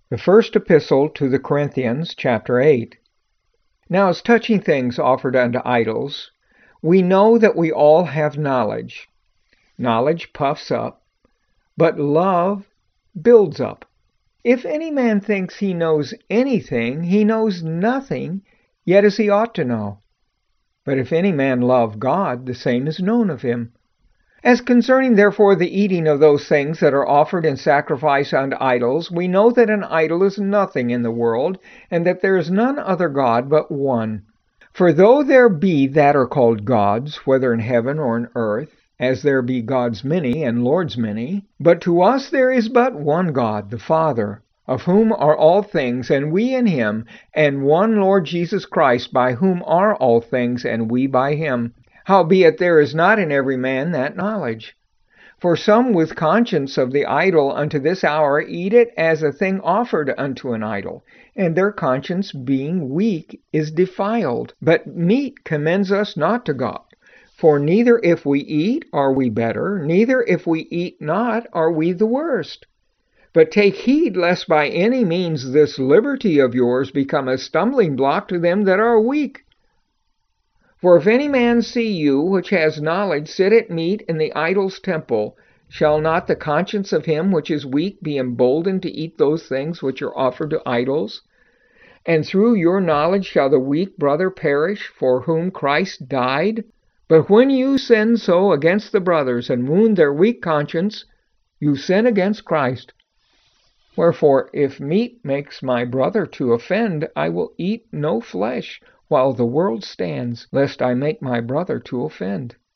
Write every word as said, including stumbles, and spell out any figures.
The First Epistle to the Corinthians, chapter eight. Now as touching things offered unto idols, we know that we all have knowledge. Knowledge puffs up, but love builds up. If any man thinks he knows anything, he knows nothing, yet as he ought to know. But if any man love God, the same is known of him. As concerning therefore the eating of those things that are offered in sacrifice unto idols, we know that an idol is nothing in the world, and that there is none other God but one. For though there be that are called gods, whether in heaven or in earth, as there be gods many and lords many, but to us there is but one God, the Father, of whom are all things, and we in him, and one Lord Jesus Christ, by whom are all things, and we by him. Howbeit there is not in every man that knowledge. For some with conscience of the idol unto this hour eat it as a thing offered unto an idol, and their conscience being weak is defiled. But meat commends us not to God. For neither if we eat are we better, neither if we eat not are we the worst. But take heed lest by any means this liberty of yours become a stumbling block to them that are weak. For if any man see you, which has knowledge, sit at meat in the idol's temple, shall not the conscience of him which is weak be emboldened to eat those things which are offered to idols? And through your knowledge shall the weak brother perish, for whom Christ died? But when you sin so against the brothers, and wound their weak conscience, you sin against Christ. Wherefore, if meat makes my brother to offend, I will eat no flesh, while the world stands, lest I make my brother to offend.